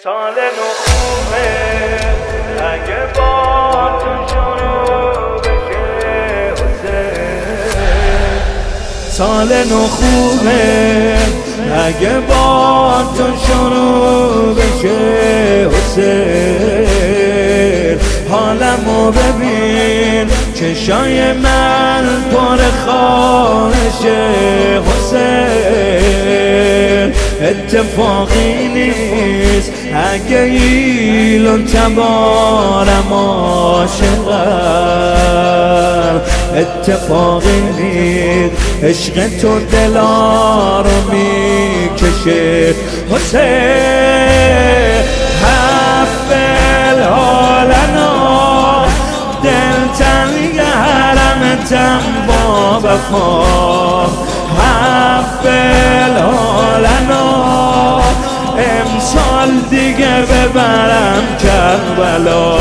سال نو خوبه اگه با تو شروع بشه حسین. سال نو خوبه اگه با تو شروع بشه حسین. حالمو ببین چشای من پر خواهشه حسین. اتفاقی نیست اگه ایلون تبارم عاشقم. اتفاقی نیست عشق تو دلا رو میکشه حسین. حفل حالنا دل تنگ حرمتم با وفا. حفل حالنا امسال دیگه ببرم کربلا.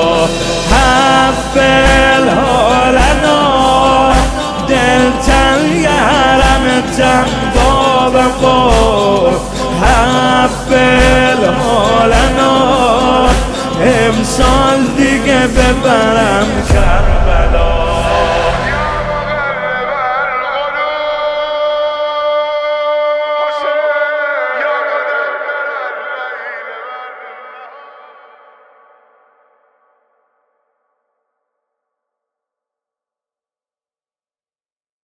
حفل حالنا دل تنگ حرمتم با وفا. حفل